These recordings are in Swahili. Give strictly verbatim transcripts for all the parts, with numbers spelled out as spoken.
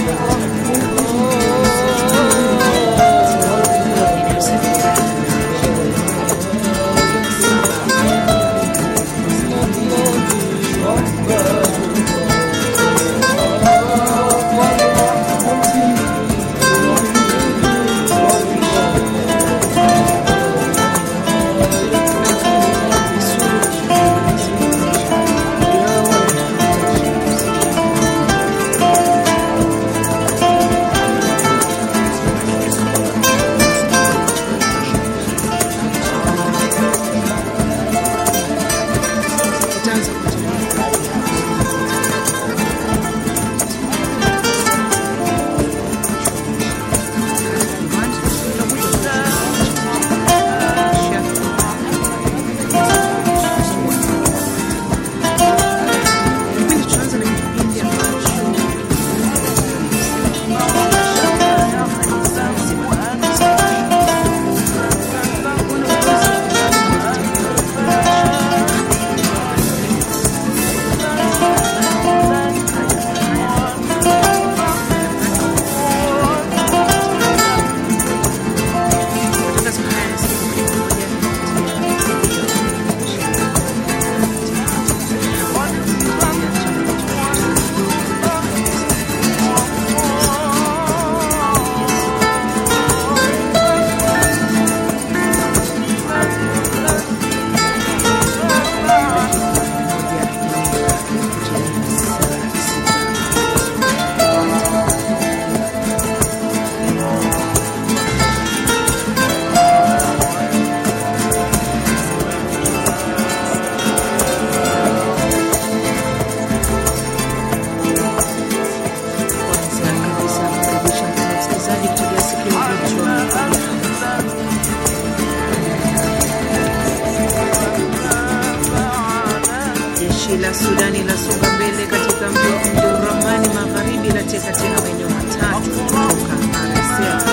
Jeshi la Sudani linasonga mbele katika mji wa Omdurman magharibi la teka tena maeneo matatu kutoka R S F.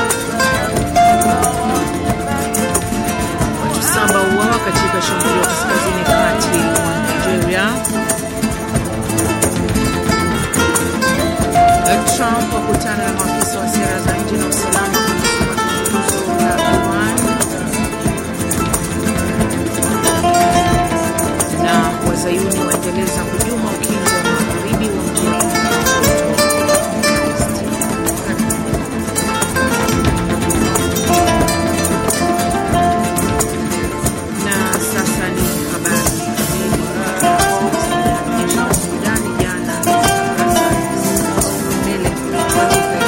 Watu saba wauawa katika shambulio kaskazini kati mwa Nigeria. Trump wakutana na maafisa wa sera za nje na usalama kuhusu mazungumzo ya Iran. Na Wazayuni waendeleza hujuma ukingo wa magharibi wa mji wa na sasa ni habari kamili. Jeshi la Sudani jana mbele katika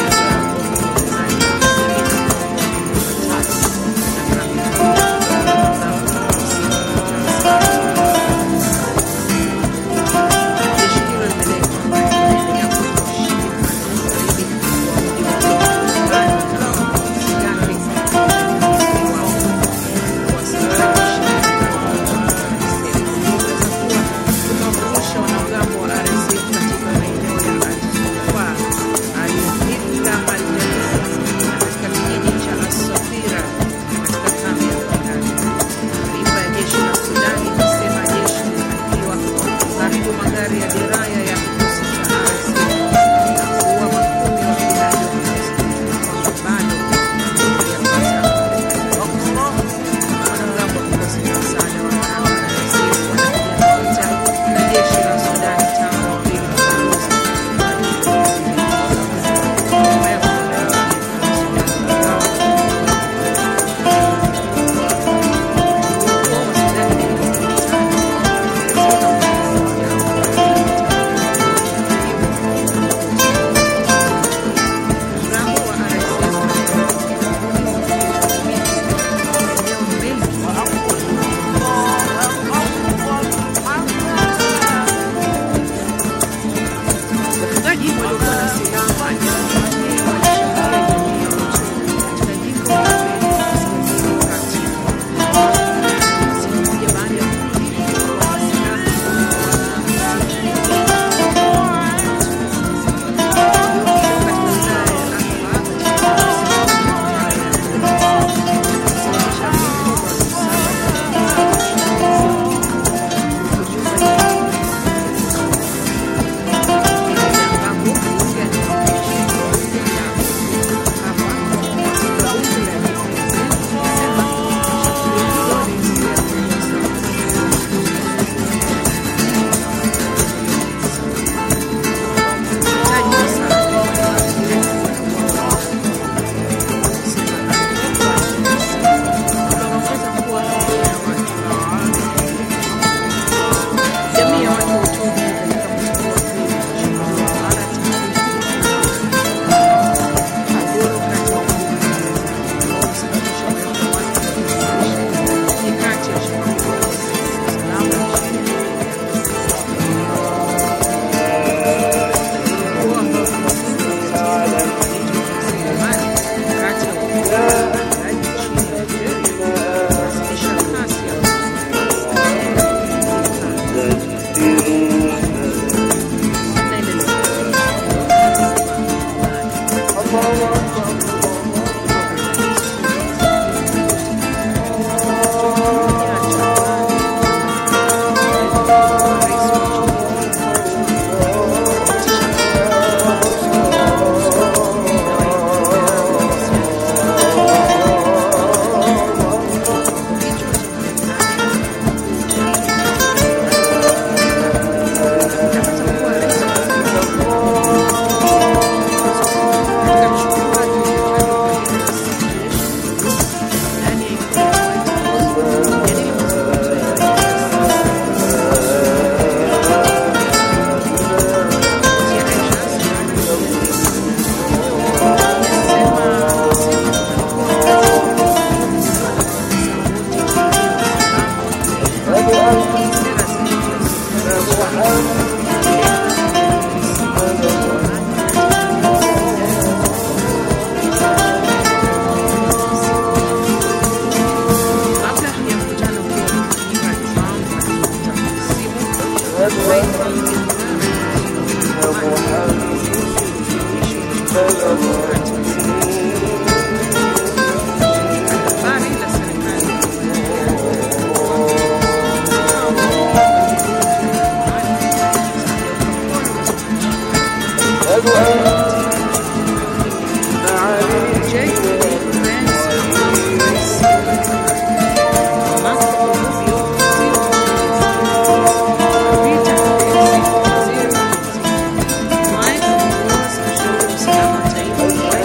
Taifa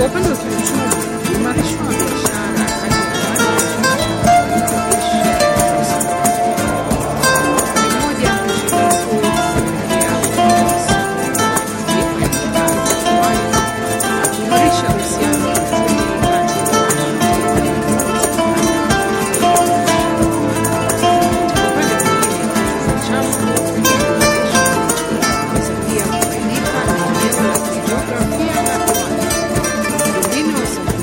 Kwa upande wa kiuchumi, uimarishwa wa biashara kati ya Rwanda na chama cha mabadiliko ya biashara na usalama ni moja ya mashirika kuu kuelekea mataifa ya kikanda cha awali na kuimarisha uhusiano wa kiuchumi kati ya Rwanda na mataifa ya kikanda. Katika upande mwingine, chama kinaweza pia kufaidika na eneo la kijiografia la Rwanda, miundombinu ya usafiri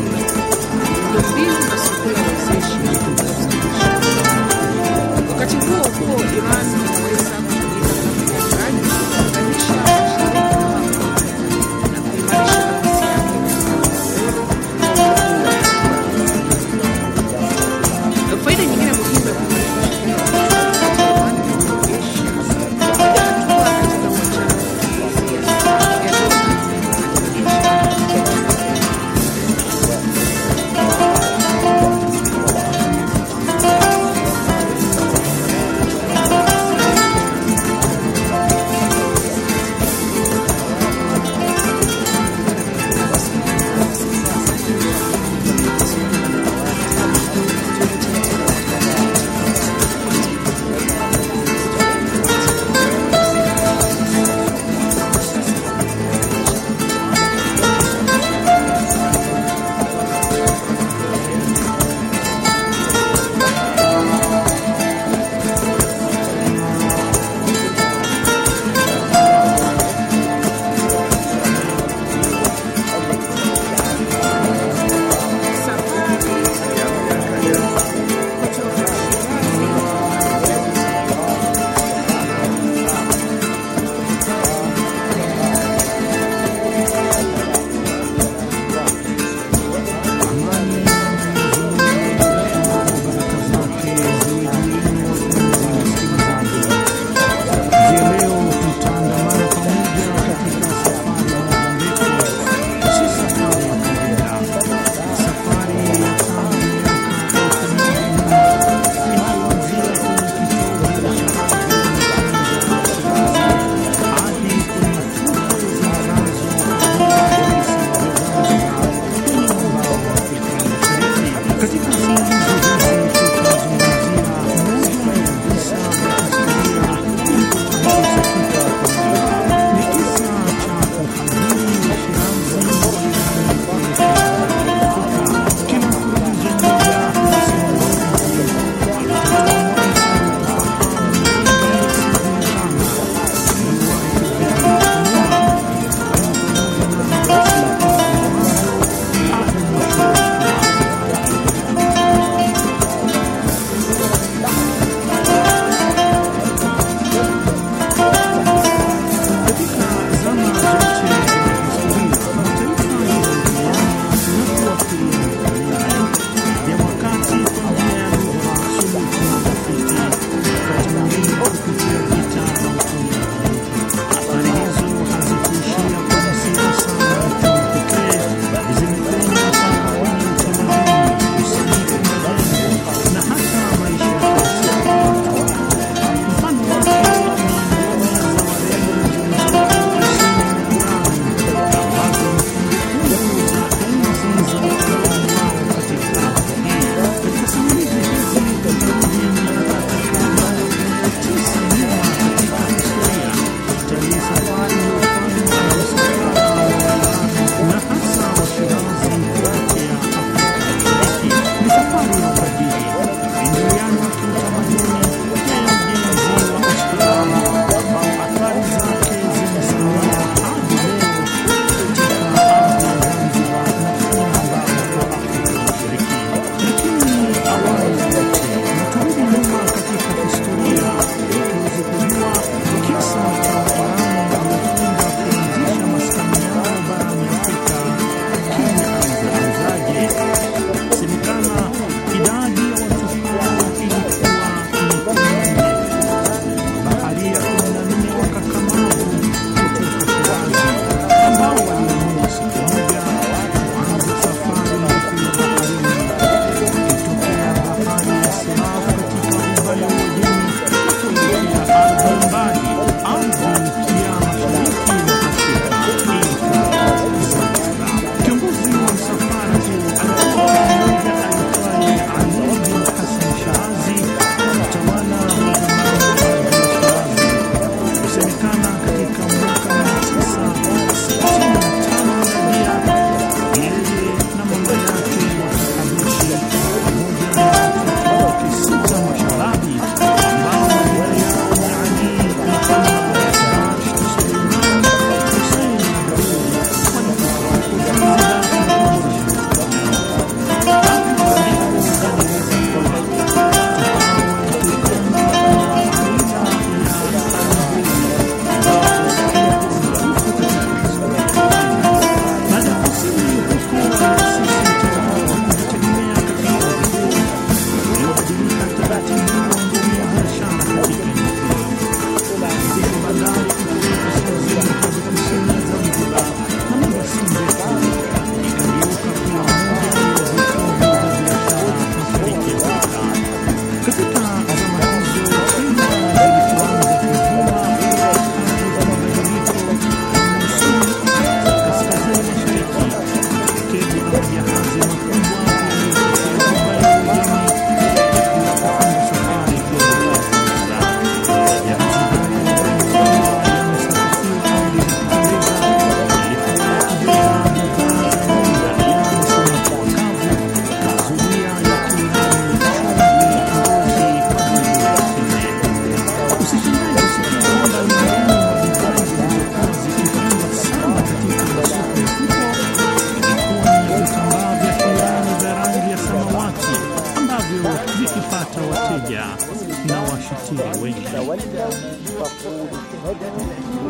تولوا فقولوا اشهدوا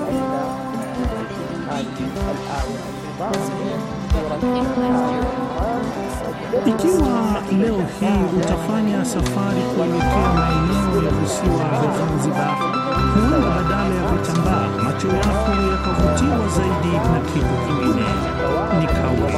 Ikiwa leo hii utafanya safari kuelekea maeneo ya visiwa vya Zanzibar, huenda badala ya vitambaa macho yako yakavutiwa zaidi na kitu kingine. Ni kauli.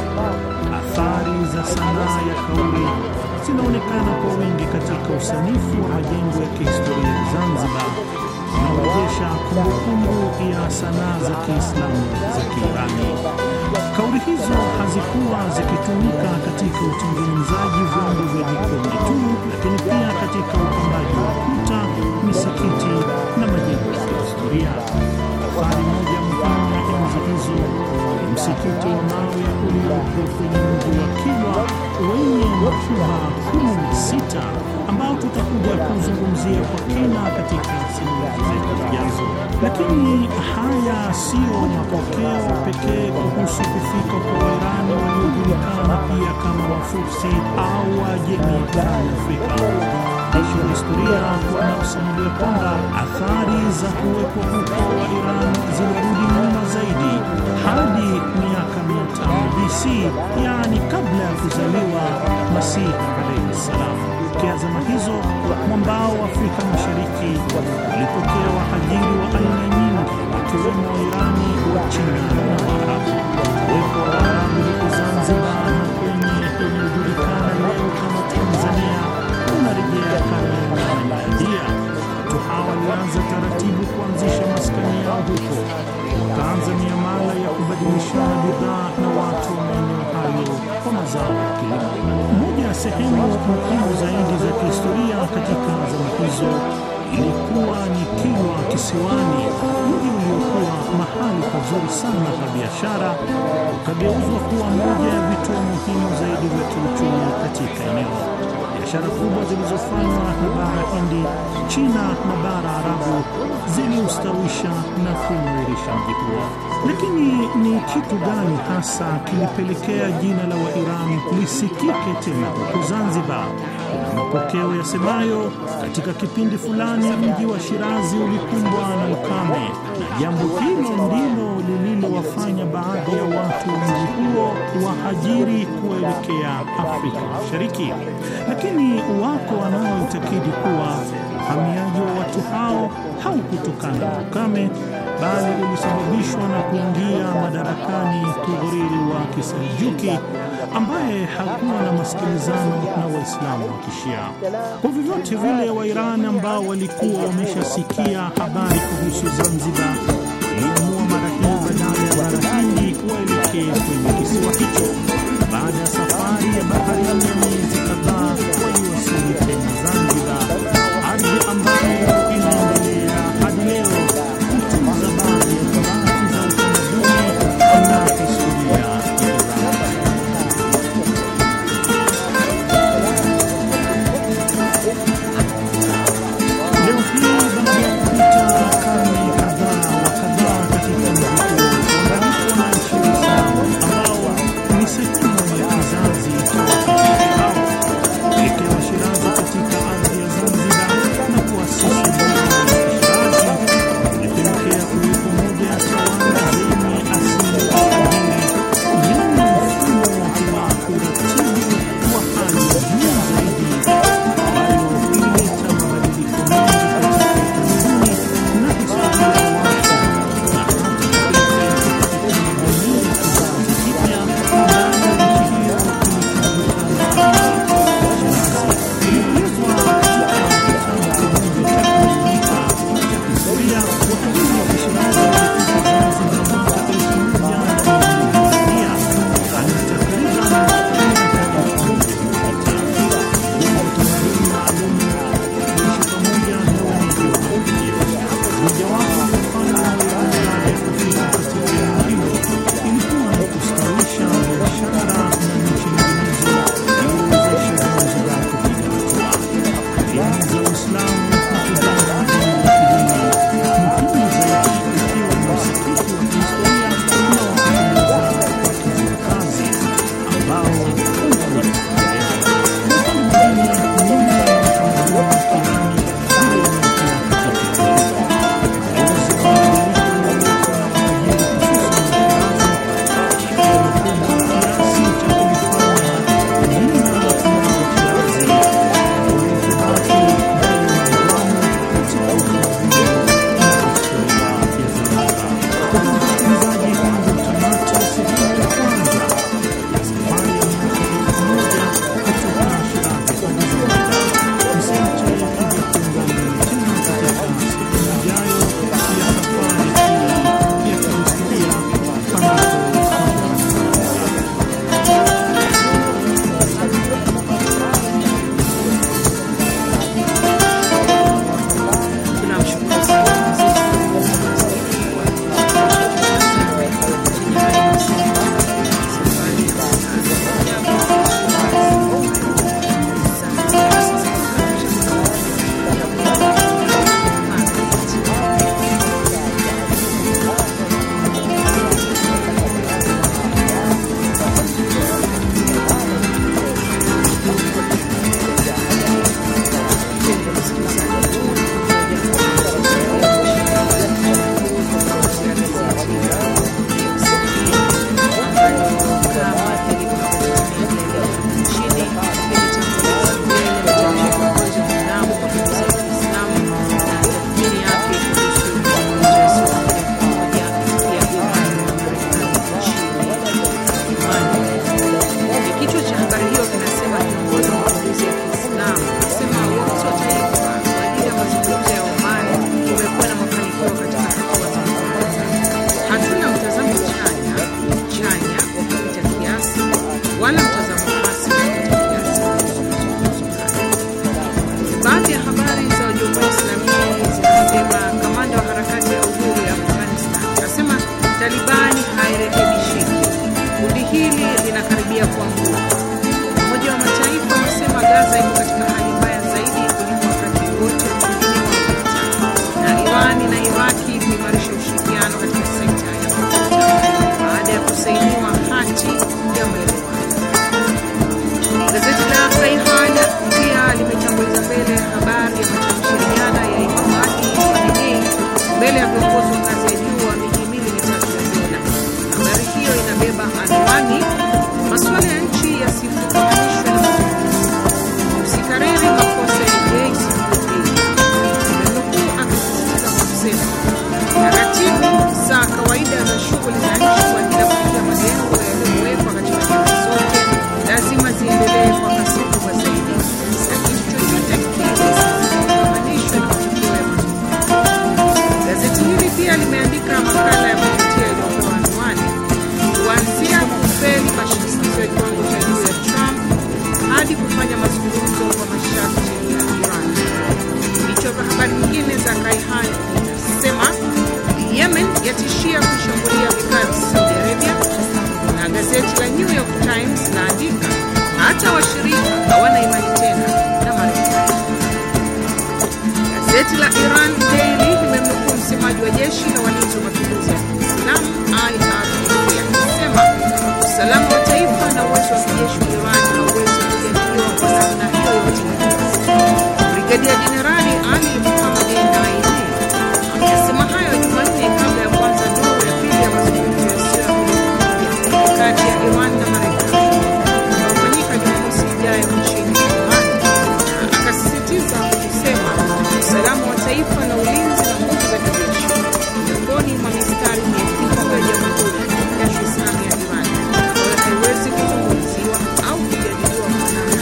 Athari za sanaa ya kauli zinaonekana kwa wingi katika usanifu wa majengo ya kihistoria ya Zanzibar, unaorejesha kumbukumbu ya sanaa za Kiislamu za Kiirani. Kauli hizo hazikuwa zikitumika katika utengenezaji vyombo vya jikoni tu, lakini pia katika upambaji wa kuta, misikiti na majengo ya kihistoria. Athari moja muhimu ya enzi hizo ni msikiti wa mawe uliopo kwenye mji wa Kilwa wenye majumba kumi na sita ambao tutakuja kuzungumzia kwa kina katika simulizi zetu zijazo. Lakini haya siyo mapokeo pekee kuhusu kufika kwa Wairani waliojulikana pia kama Wafursi au Wajemi barani Afrika. Mwandishi wa historia wanasimulia kwamba athari za kuwepo huko Wairani zilirudi nyuma zaidi hadi miaka mia tano B C, yaani kabla ya kuzaliwa Masihi alayhi salam. Tokea zama hizo, mwambao wa Afrika Mashariki walipokea wahajiri wa aina nyingi, wakiwemo Wairani, wa China na Waarabu. Uwepo wa Waarabu huko Zanzibar na kwenye inayojulikana leo kama Tanzania unarejea karne ya nane miladia. Watu hawa walianza taratibu kuanzisha maskani yao huko, wakaanza miamala ya kubadilishana bidhaa na watu wa maeneo hayo kwa mazao ya kilimo. Moja ya sehemu muhimu zaidi za kihistoria katika zama hizo ilikuwa ni Kilwa Kisiwani, mji uliokuwa mahali pazuri sana pa biashara, ukageuzwa kuwa moja ya vituo muhimu zaidi vya kiuchumi katika eneo. Biashara kubwa zilizofanywa na bara Hindi, China na bara Arabu ziliustawisha na kuimarisha mji huo. Lakini ni kitu gani hasa kilipelekea jina la Wairani lisikike tena huko Zanzibar? Kuna mapokeo yasemayo katika kipindi fulani mji wa Shirazi ulikumbwa na ukame, na jambo hilo ndilo lililowafanya baadhi ya watu wa mji huo wahajiri kuelekea Afrika Mashariki. Lakini wako wanaoitakidi kuwa uhamiaji wa watu hao haukutokana na ukame, bali ulisababishwa na kuingia madarakani Tughriri wa Kiseljuki ambaye hakuwa na masikilizano na Waislamu wa Kishia. Kwa vyovyote vile, Wairani ambao walikuwa wameshasikia habari kuhusu Zanzibar waliamua mara hii badala ya bara Hindi waelekee kwenye kisiwa hicho. Baada ya safari ya baharini ya miezi kadhaa, waliwasili tena Zanzibar, ardhi ambayo inaendelea hadi leo kutunza baadhi ya thamani za utamaduni na historia ya Irani. Leo hii baada ya kupita karne kadhaa wa kadhaa katika mji huo, wananchi wanaishi Uislamu ambao ni inakaribia kuanguka. Umoja wa Mataifa unasema Gaza iko katika hali mbaya zaidi kuliko wakati wote mwingine wa vita, na Iran na Iraki kuimarisha ushirikiano katika sekta ya mafuta baada ya kusainiwa hati ya maelewano. Gazeti la Kaihan pia limetanguliza mbele habari ya matamshi ya jana ya Imam Ali Khamenei mbele ya viongozi wa ngazi ya juu wa mihimili mitatu ya dola. Habari hiyo inabeba anwani masuala ya nchi yasifungamanishwe na mazungumzo, usikariri makosa ya J C P O A. Imenukuu akisisitiza kwa kusema taratibu za kawaida za shughuli za nchi kwa ajili ya kufikia malengo yaliyowekwa katika pande zote lazima ziendelee kwa kasi kubwa zaidi, lakini chochote kile kisifungamanishwe na matokeo ya mazungumzo. Gazeti hili pia limeandika makala ya kuvutia iliyopewa anwani kuanzia kufeli mashinikizo ya kiwango cha juu ya Trump hadi kufanya mazungumzo kwa masharti ya Iran. Vichwa vya habari nyingine za Kaihan inasema Yemen yatishia kushambulia vikali Saudi Arabia, na gazeti la New York Times laandika hata washirika hawana imani tena na Marekani. Gazeti la Iran Daily limemnukuu msemaji wa jeshi la walinzi wa mapinduzi ya Kiislamu I R G C akisema usalama wa taifa na uwezo wa kijeshi wa Iran hauwezi kujadiliwa kwa namna hiyo yote. Brigadia Jenerali Ali Mohammad Naini amesema hayo Jumanne kabla ya kuanza duru ya pili ya mazungumzo yasiyo ya kati ya Iran na Marekani yanayofanyika Jumamosi ijayo nchini Iran, na akasisitiza kusema usalama wa taifa na ulinzi na nguvu za kijeshi miongoni mwa mistari miepuka ya Jamhuri ya Kiislamu ya Iran ambayo haiwezi kuzungumziwa au kujadiliwa kwa namna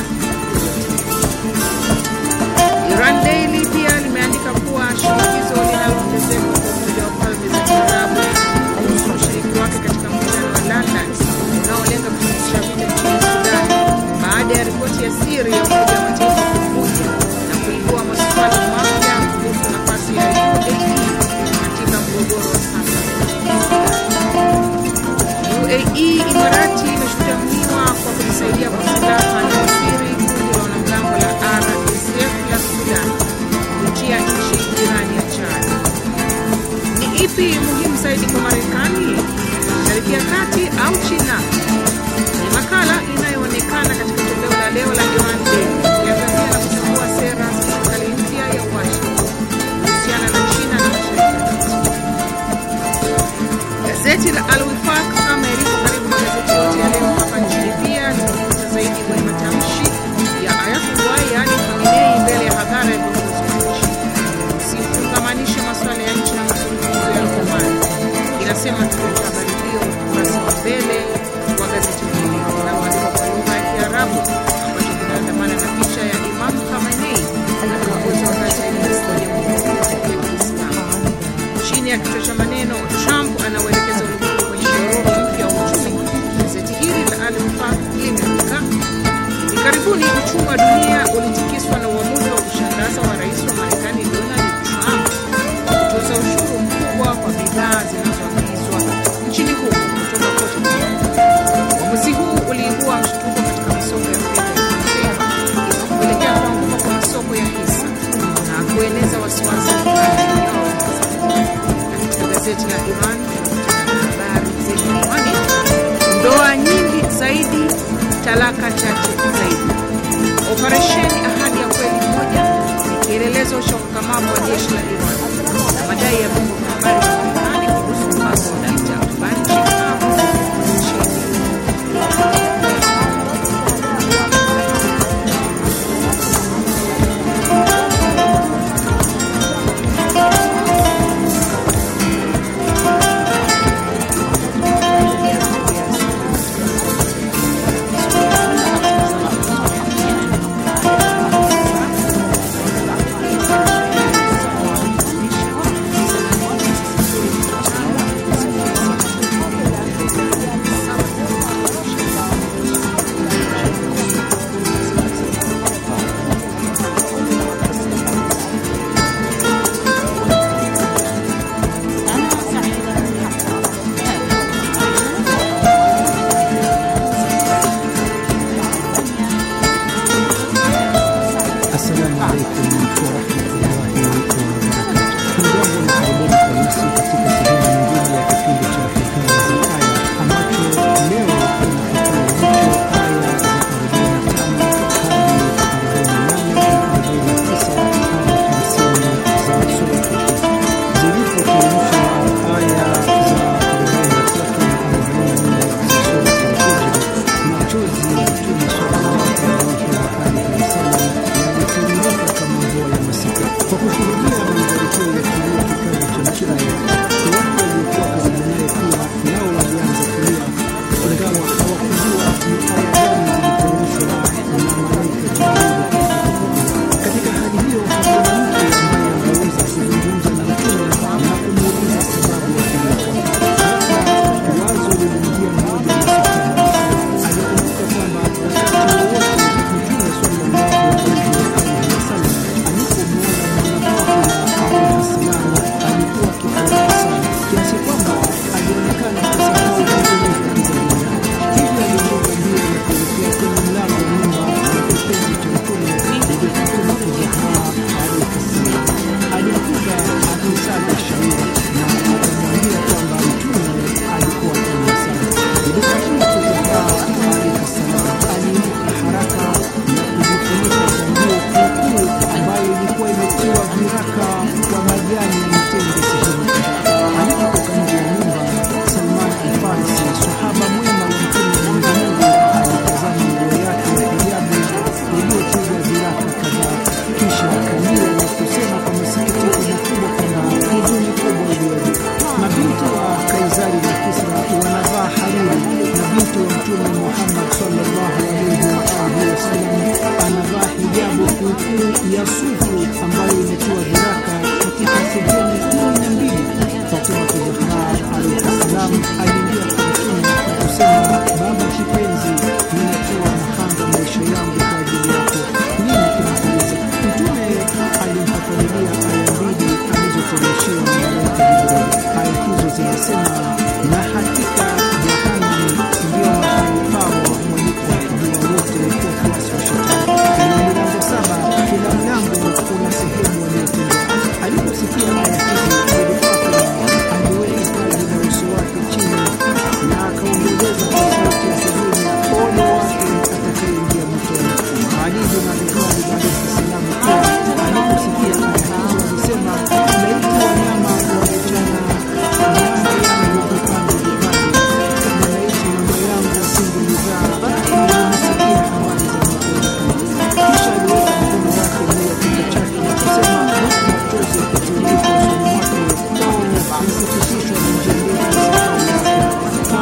Iran Daily pia limeandika kuwa shinikizo linaloongezeka kwa Umoja wa Falme za Kiarabu kuhusu ushiriki wake katika mkutano wa London unaolenga kusitisha vita nchini Sudan baada ya ripoti ya siri ya Umoja wa Mataifa kuvuja na kuibua maswali mapya kuhusu nafasi ya U A E katika mgogoro wa sasa. U A E Imarati imeshutumiwa kwa kusaidia kwa silaha na siri kundi la wanamgambo la R S F la Sudan kupitia nchi jirani ya Chad. Ni ipi muhimu zaidi kwa Marekani, Mashariki ya Kati au China? Ni makala inayoonekana katika toleo la leo la Iran Daily ikiangazia na kuchambua sera za serikali mpya ya Washington kuhusiana na China na Mashariki ya Kati. Gazeti la Al-Wifaq kama ilivyo karibu magazeti yote ya leo hapa nchini pia limejikita zaidi kwenye matamshi ya Ayatollah Ali Khamenei mbele ya hadhara ya viongozi wa nchi. Usifungamanishe masuala ya nchi na mazungumzo ya amani, inasema taarifa habari hiyo ukurasa wa mbele wa gazeti hili linaloandikwa kwa lugha ya Kiarabu ambacho kinaandamana na picha ya Imam Khamenei na kiongozi wa ngazi ya juu wa Jamhuri ya Kiislamu. Chini ya kichwa cha maneno Trump anauelekeza ulimwengu kwenye mnyororo mpya wa uchumi, gazeti hili la Al-Wifaq limeandika ni karibuni uchumi wa dunia ulitikiswa na uamuzi wa kushangaza wa rais wa Marekani Donald Trump kutoza ushuru mkubwa kwa bidhaa zinazoagizwa nchini humo kutoka kote duniani. Uamuzi huu uliibua mshtuko katika masoko ya fedha ya kimataifa na kupelekea kuanguka kwa masoko ya hisa na kueneza wasiwasi kati yao. Katika gazeti la Iran habari zenye anwani ndoa nyingi zaidi, talaka chache zaidi, operesheni ahadi ya kweli moja ni kielelezo cha ukakamavu wa jeshi la Iran na madai ya vyombo vya habari vya Marekani kuhusu mpango wa vita wa nchi kavu nchini. Sufu ambayo imetoa viraka katika sehemu kumi na mbili. Fatima Zahra alayhi salam aliingia kwa Mtume na kusema, baba kipenzi, ninatoa mahanga maisha yangu kwa ajili yako, nini kinapendeza? Mtume alimfafanulia aya mbili alizoteremshiwa na malaika Jibril. Aya hizo zinasema, na hakika jahannam ndio mahali pao mwenye kuwafugia wote wafuasi wa shetani. Na milango saba, kila mlango una sehemu wanayotendea. Aliposikia aya hizi, aliweka paji la uso wake chini na akaongeza kwa sauti ya huzuni, ole wake atakayeingia motoni. Ali bin Abi Talib alayhi salam pia aliposikia aya hizo alisema, laiti wanyama wangechana nyama yangu vipande vipande, na laiti mama yangu asingelizaa nilisikia habari za motoni. Kisha aliweka mkono wake juu ya kichwa chake na kusema, huku machozi yakitiririka usoni mwake, nisikitishwa na njia ndefu ya safari yako.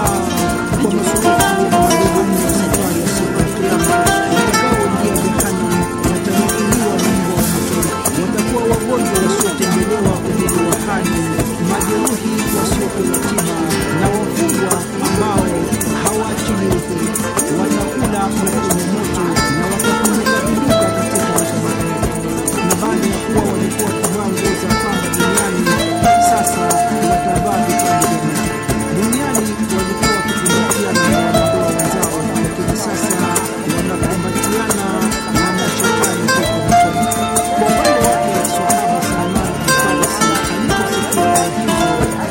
Kwa masumbufu na madhumuni ya safari ya siku ya Kiyama, watakaoingia jehanamu watanukuliwa na mbwa wa motoni. Watakuwa wagonjwa wasiotembelewa kudhuru wa hadi, majeruhi wasiopewa tiba, na wafungwa ambao hawaachiliwi huru. Watakula kwenye moto na watakumbuka viduka katika matamanio. Na baada ya kuwa walikuwa kuvaa nguo za pamba duniani, sasa watavaa vipande vya moto. Duniani walikuwa wakikumbatiana na wanadoa wenzao, lakini sasa wanakumbatiana na mashetani huko motoni. Kwa upande wake Sahaba Salman al-Farisi aliposikia aya hizo,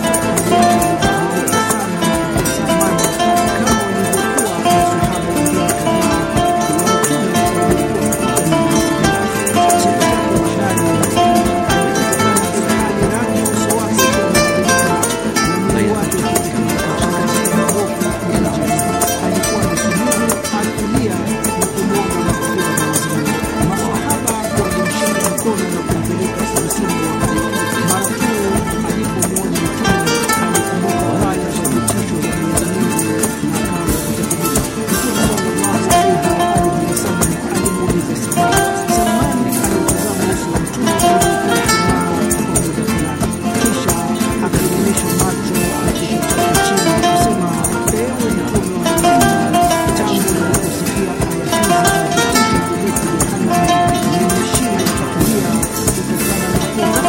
aliacha kuvaa sana na kukosa amani kama walivyokuwa masahaba wengine kadhaa wa Mtume waliokuwa katika majlisi hiyo. Siku tatu baadaye alipatikana katika hali rangi ya uso wake ukiwa umebadilika na mwili wake ukitetemeka katika hofu ya ajabu. Alikuwa amesujudu akilia na kumwomba na kupewa mawasiliano. Masahaba walimshika mkono na kumpeleka ofisini ya wakali. Mara tu alipomwona Mtume alikumbuka haya za vitisho vya Mwenyezi Mungu na akaanza kutetemeka. Mtume sallallahu alayhi wa sallam alimuuliza Salman. Salman alitazama uso wa Mtume uliokuwa ukisimama kwa muda fulani, kisha akainamisha macho na kichwa chake chini na kusema, ewe Mtume wa Mwenyezi Mungu, tangu niliposikia aya hizi za vitisho kuhusu jehanamu, nimeshinda kutulia kutokana na hofu.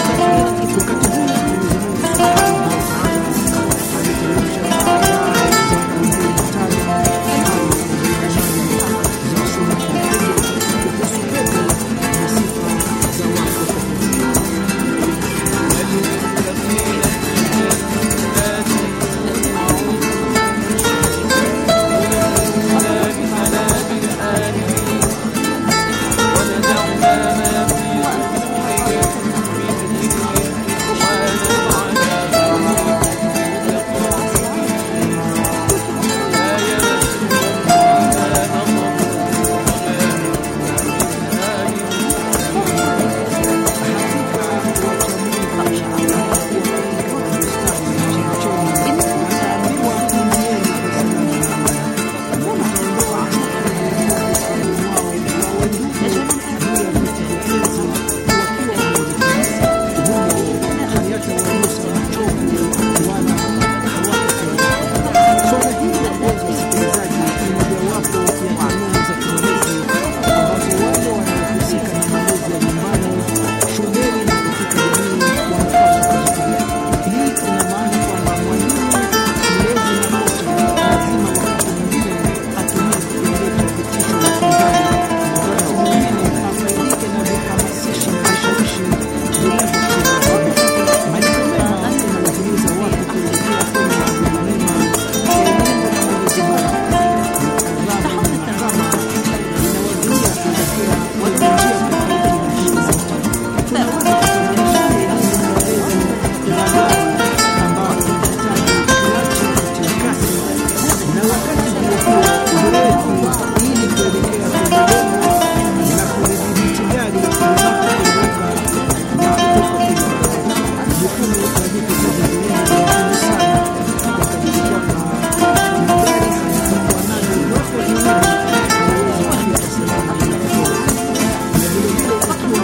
Wakati huu Mwenyezi Mungu subhanahu wa ta'ala aliteremsha aya za arobaini na tano hadi arobaini na nane za sura Al-Hijr kuhusu pepo na sifa za watu watakatifu. Ukiwa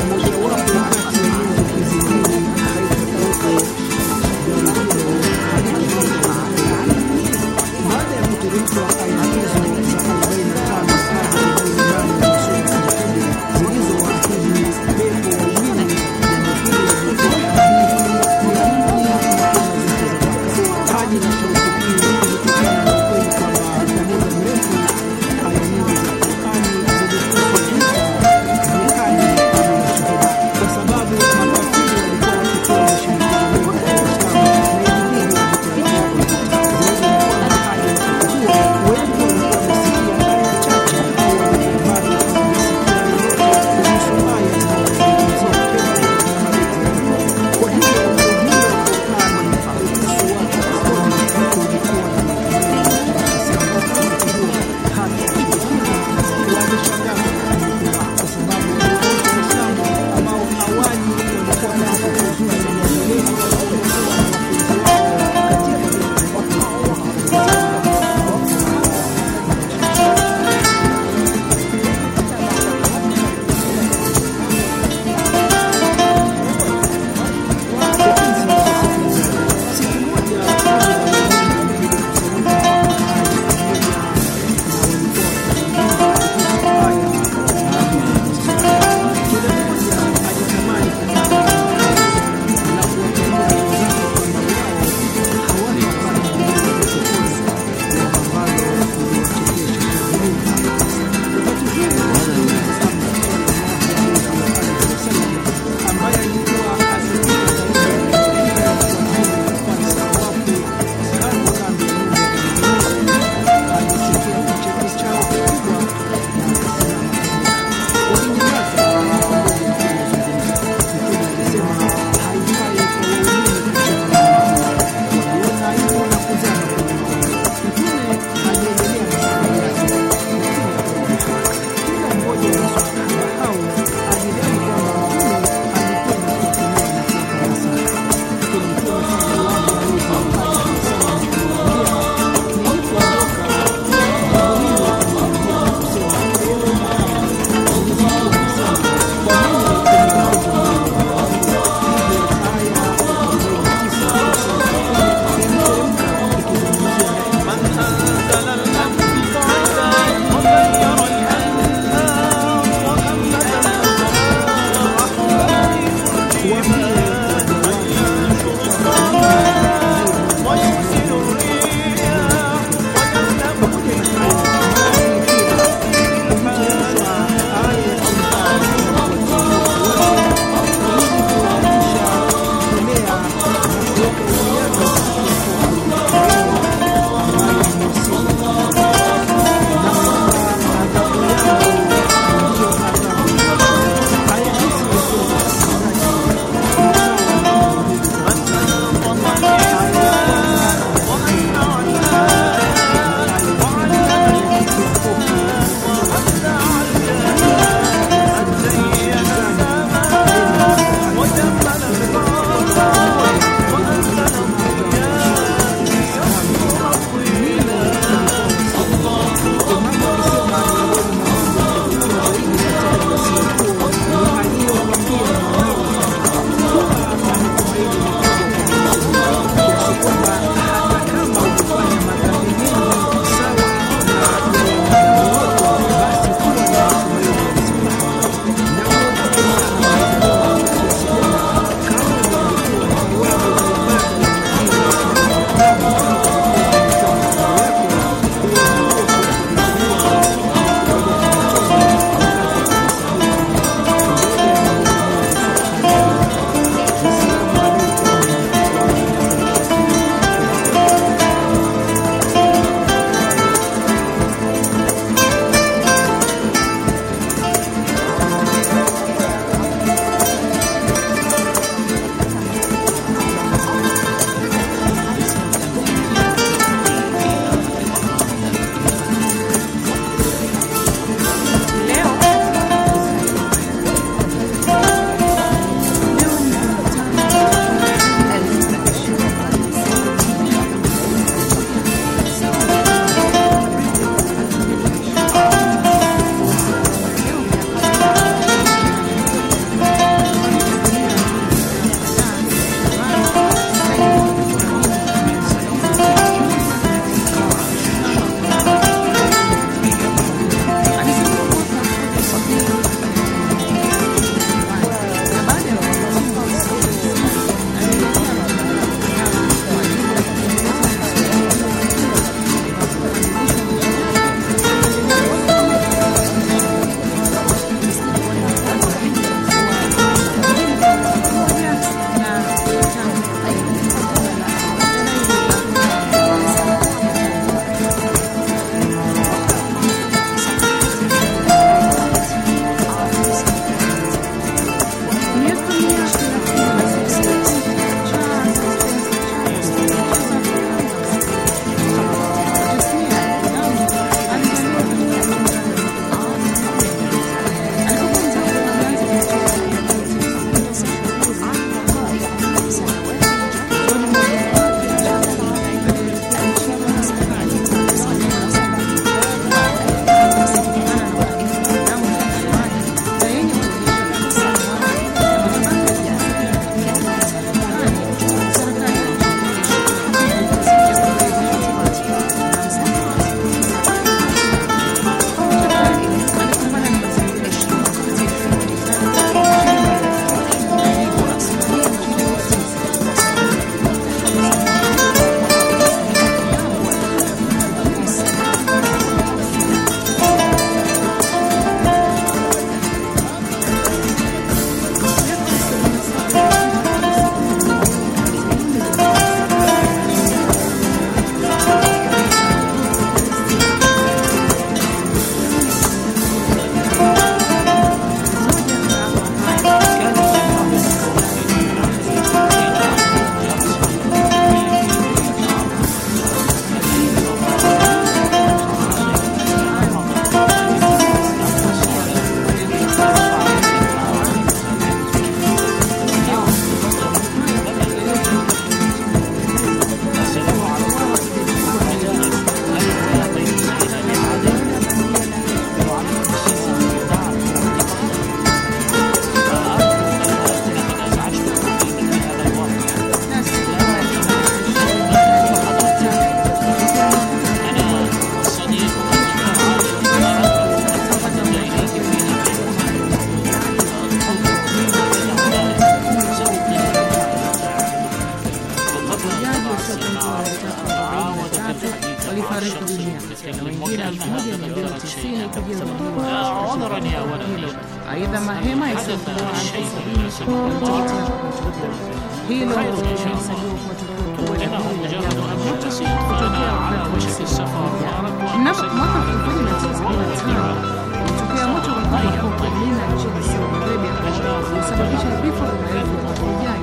sabini tisini kujeruhiwa katika hilo. Aidha, mahema yasiyopungua elfu sabini kuteketea hilo linasajiliwa kuwa tukio kubwa la pili la janga la moto kutokea wakati wa msimu wa vijana. Mnamo mwaka elfu moja mia tisa sabini na tano ilitokea moto mkubwa huko Mina nchini Saudi Arabia uliosababisha vifo vya maelfu ya mahujaji.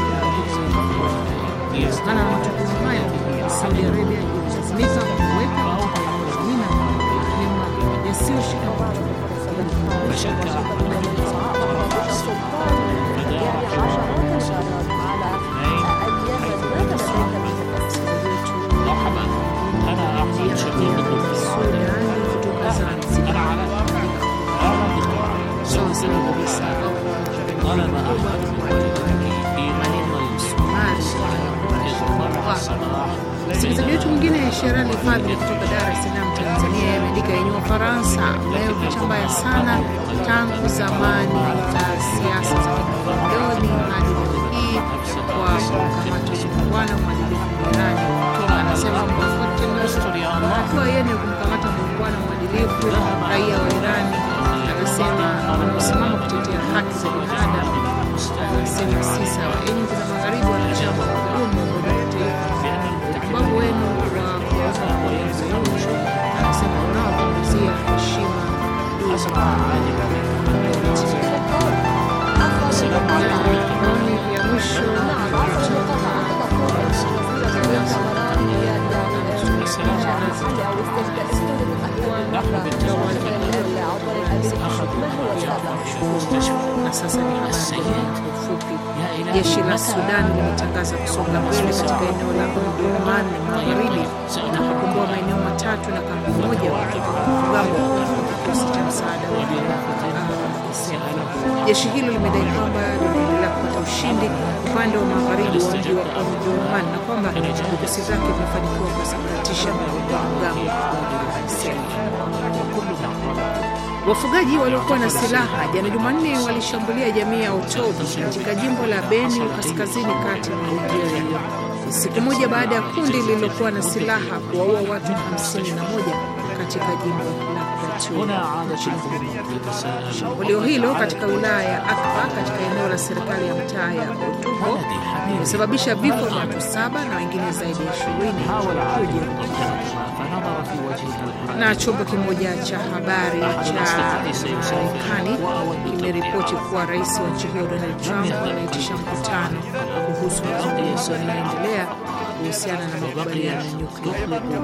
Kutokana na matukio haya, Saudi Arabia ililazimika kuweka katika Mina mahema yasiyoshika moto. Msikilizaji wetu mwingine Sherali Fadhili kutoka Dar es Salaam, Tanzania, ameandika yenye Ufaransa leo picha mbaya sana tangu zamani za siasa za kikoloni hadi leo hii kwa kukamata muungwana mwadilifu Irani. Kutoka anasema kwa hatua yeye ni kumkamata muungwana mwadilifu raia wa Irani. Anasema wanaosimama kutetea haki za binadamu, anasema si sawa. Enyi za magharibi wanachama wa kudumu sababu wenu wa kuweza kuweza anasema unaopunguzia heshima duza maoni ya mwisho na sasa ni fupi. Jeshi la Sudan limetangaza kusonga mbele katika eneo la Omdurman magharibi na kukomboa maeneo matatu na kambi moja kutoka Kigambo kwa kikosi cha msaada wa jeshi hilo limedai kwamba linaendelea kupata ushindi upande wa magharibi wa mji wa Omdurman na kwamba vikosi vyake vimefanikiwa kusambaratisha Kigambo. Wafugaji waliokuwa na silaha jana Jumanne walishambulia jamii ya Otobi katika jimbo la Benue kaskazini kati mwa Nigeria, siku moja baada ya kundi lililokuwa na silaha kuwaua watu hamsini na moja katika jimbo la Plateau. Shambulio hilo katika wilaya ya Akpa katika eneo la serikali ya mtaa ya Otubo limesababisha vifo vya watu saba na wengine zaidi ya ishirini kujeruhiwa. Na chombo kimoja cha habari cha Marekani kimeripoti kuwa rais wa nchi hiyo Donald Trump anaitisha mkutano kuhusu mazungumzo yanayoendelea kuhusiana na makubaliano ya nyuklia.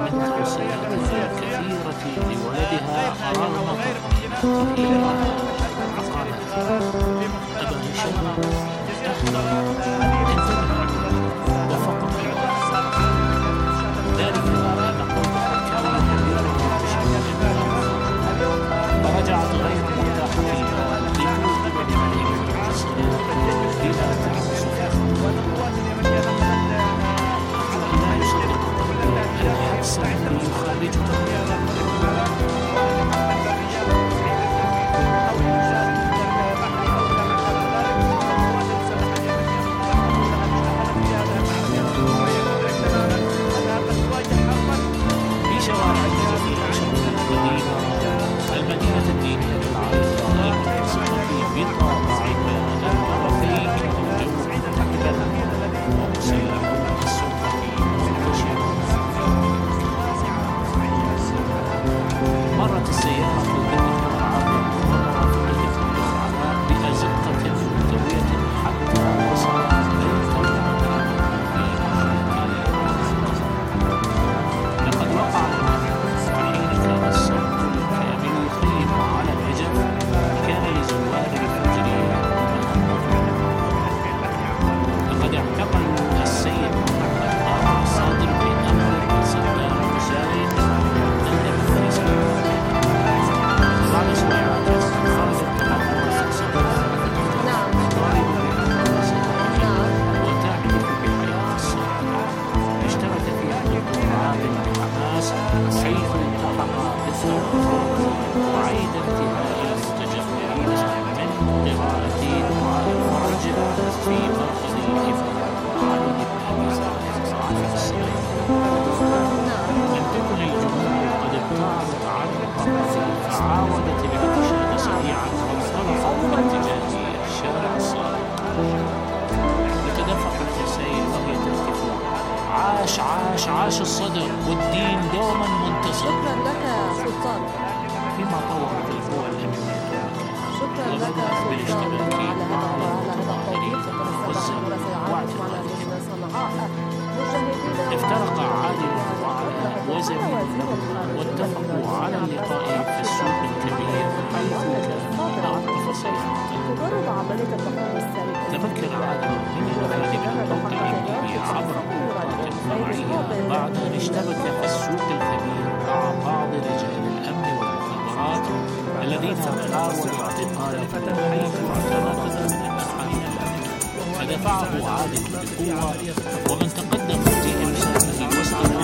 رجعت غير مرتاحة لكل بني إلى لا يصدق الحدس الذي يخرجه في شوارع الجزيرة شرق المدينة المدينة الدينية العريقة المتصلة بطابعها الطرفين الجو متعبا ومسيرا السلطة منتشرة. مرت السيارة بالذكر العابر ومرت بالذكر الأخرى بأزقة ملتوية حتى وصلت إلى لقد وقع حين كان الصوت الكامل يخيم على العجل كان لزوار الفجر. لقد اعتقلوا السيد محمد آل الصادر بأمر صدام حسين ضد الفلسطينيين بعد سماعات خرج التحرر طالب وتعرف بحياة الصالح. اشترك في اضطراب حماس حيث التحق بالثورة وعيد انتهاء المتجمعين من قراءة دعاء الفرج في مركز الحفاظ على الإبهام صاحب السلام. لم تكن الجمهور قد ابتعدت عن عاودت العطشان سريعا وانطلقت باتجاه الشارع الصالح. فتدفقت حسين وهي تهتف: عاش عاش عاش الصدر والدين دوما منتصر. شكرا لك سلطان. فيما طورت القوى الأمنية شكرا لك سلطان على هذا التوضيح. والزمن واعتقادهم. افترق عادل وعلى وزميل واتفقوا على اللقاء في السوق الكبير حيث كان أعطف سيارته. تمكن عادل من الوحيد من توقيعه عبر محطات فرعية بعد أن اشتبك في السوق الكبير مع بعض رجال الأمن والمخابرات الذين حاولوا اعتقال فتى حيث اعترض من الناحية، فدفعه عادل بقوة، ومن تقدم في إمساكه وسط